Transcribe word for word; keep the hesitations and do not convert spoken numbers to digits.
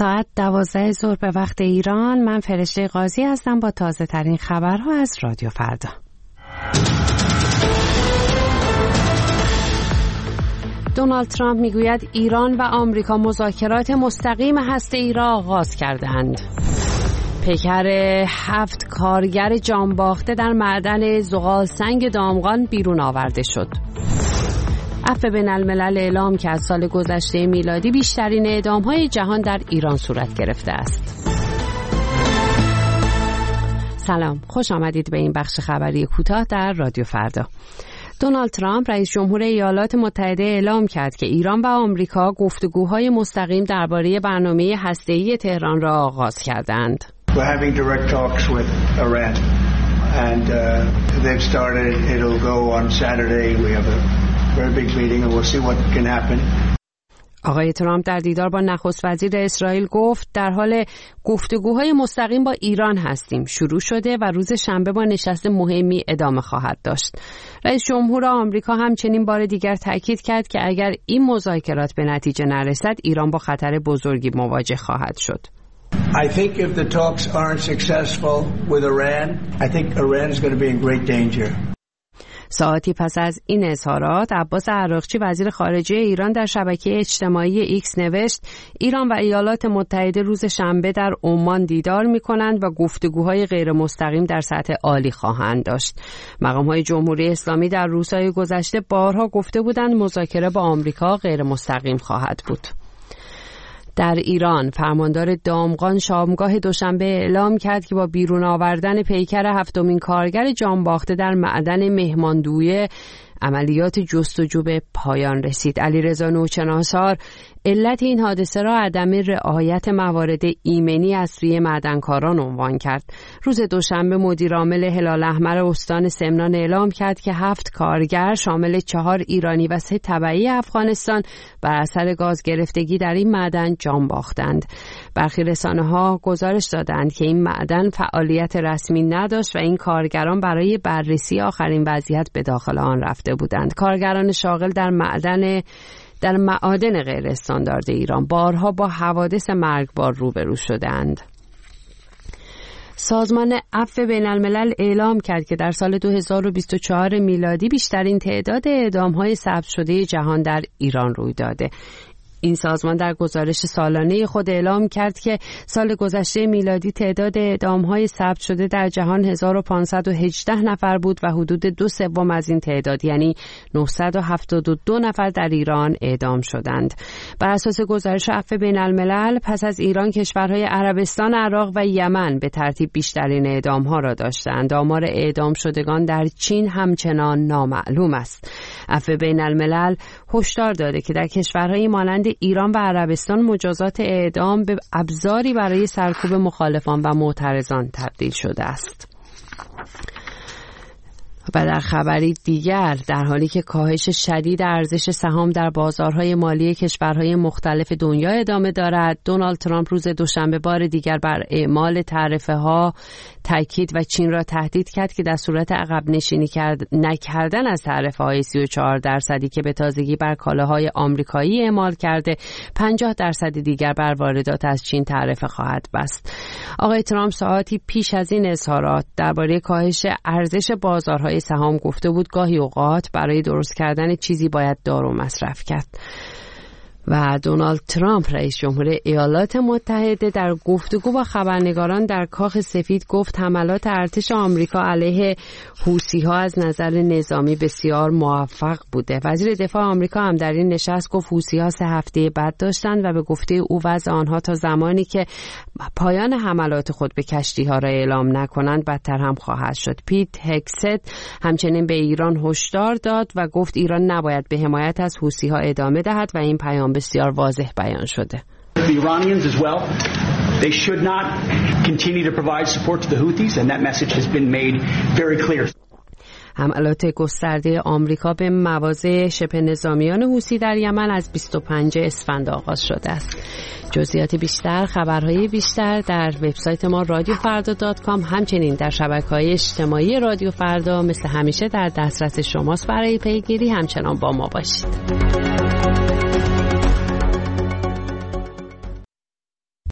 ساعت دوازده ظهر به وقت ایران. من فرشته قاضی هستم با تازه ترین خبرها از رادیو فردا. دونالد ترامپ میگوید ایران و آمریکا مذاکرات مستقیم هسته‌ای را آغاز کردند. پیکر هفت کارگر جانباخته در معدن زغال سنگ دامغان بیرون آورده شد. عفو بین الملل اعلام که از سال گذشته میلادی بیشترین اعدام‌های جهان در ایران صورت گرفته است. سلام، خوش آمدید به این بخش خبری کوتاه در رادیو فردا. دونالد ترامپ رئیس جمهور ایالات متحده اعلام کرد که ایران و آمریکا گفتگوهای مستقیم درباره برنامه هسته‌ای تهران را آغاز کردند. We're having direct talks with Iran and uh, they've started. It'll go on Saturday. We have a very big meeting and we'll see what can happen. آقای ترامپ در دیدار با نخست وزیر اسرائیل گفت در حال گفتگوهای مستقیم با ایران هستیم. شروع شده و روز شنبه با نشست مهمی ادامه خواهد داشت. رئیس جمهور آمریکا همچنین بار دیگر تاکید کرد که اگر این مذاکرات به نتیجه نرسد ایران با خطر بزرگی مواجه خواهد شد. I think if the talks aren't successful with Iran, I think Iran is going to be in great danger. ساعتی پس از این اظهارات عباس عراقچی وزیر خارجه ایران در شبکه اجتماعی ایکس نوشت ایران و ایالات متحده روز شنبه در عمان دیدار می‌کنند و گفتگوهای غیر مستقیم در سطح عالی خواهند داشت. مقام‌های جمهوری اسلامی در روزهای گذشته بارها گفته بودند مذاکره با آمریکا غیر مستقیم خواهد بود. در ایران فرماندار دامغان شامگاه دوشنبه اعلام کرد که با بیرون آوردن پیکر هفتمین کارگر جانباخته در معدن مهماندویه عملیات جستجو به پایان رسید. علیرضا نوچناسار علت این حادثه را عدم رعایت موارد ایمنی از سوی معدنکاران عنوان کرد. روز دوشنبه مدیر عامل هلال احمر استان سمنان اعلام کرد که هفت کارگر شامل چهار ایرانی و سه تبعی افغانستان بر اثر گاز گرفتگی در این معدن جان باختند. برخی رسانه‌ها گزارش دادند که این معدن فعالیت رسمی نداشت و این کارگران برای بررسی آخرین وضعیت به داخل آن رفته بودند. کارگران شاغل در معدن در معادن غیر استاندارد ایران بارها با حوادث مرگبار روبرو شدند. سازمان عفو بین الملل اعلام کرد که در سال دو هزار و بیست و چهار میلادی بیشترین تعداد اعدام‌های ثبت شده جهان در ایران روی داده. این سازمان در گزارش سالانه خود اعلام کرد که سال گذشته میلادی تعداد اعدام‌های ثبت شده در جهان هزار و پانصد و هجده نفر بود و حدود دو سوم از این تعداد یعنی نهصد و هفتاد و دو نفر در ایران اعدام شدند. بر اساس گزارش عفو بین الملل پس از ایران کشورهای عربستان، عراق و یمن به ترتیب بیشترین اعدام‌ها را داشتند. آمار اعدام شدگان در چین همچنان نامعلوم است. عفو بین الملل هشدار داده که در کشورهای مانند ایران و عربستان مجازات اعدام به ابزاری برای سرکوب مخالفان و معترضان تبدیل شده است. و در خبری دیگر در حالی که کاهش شدید ارزش سهام در بازارهای مالی کشورهای مختلف دنیا ادامه دارد، دونالد ترامپ روز دوشنبه بار دیگر بر اعمال تعرفه‌ها تاکید و چین را تهدید کرد که در صورت عقب نشینی کرد نکردن از تعرفه‌های سی و چهار درصدی که به تازگی بر کالاهای آمریکایی اعمال کرده، پنجاه درصد دیگر بر واردات از چین تعرفه خواهد بست. آقای ترامپ ساعتی پیش از این اظهارات درباره کاهش ارزش بازارهای سهام گفته بود گاهی اوقات برای درست کردن چیزی باید دارو مصرف کرد. و دونالد ترامپ رئیس جمهور ایالات متحده در گفتگو با خبرنگاران در کاخ سفید گفت حملات ارتش آمریکا علیه حوثی‌ها از نظر نظامی بسیار موفق بوده. وزیر دفاع آمریکا هم در این نشست گفت حوثی‌ها سه هفته بد داشتند و به گفته او وضع آنها تا زمانی که پایان حملات خود به کشتی‌ها را اعلام نکنند بدتر هم خواهد شد. پیت هگست همچنین به ایران هشدار داد و گفت ایران نباید به حمایت از حوثی‌ها ادامه دهد و این پیام بسیار واضح بیان شده. The Iranians as well, they should not continue to provide support to the Houthis and that message has been made very clear. حملات گسترده آمریکا به مواضع شبه نظامیان حوثی در یمن از بیست و پنجم اسفند آغاز شده است. جزئیات بیشتر، خبرهای بیشتر در وبسایت ما رادیو فردا دات کام، همچنین در شبکه‌های اجتماعی رادیو فردا مثل همیشه در دسترس شماست. برای پیگیری همچنان با ما باشید.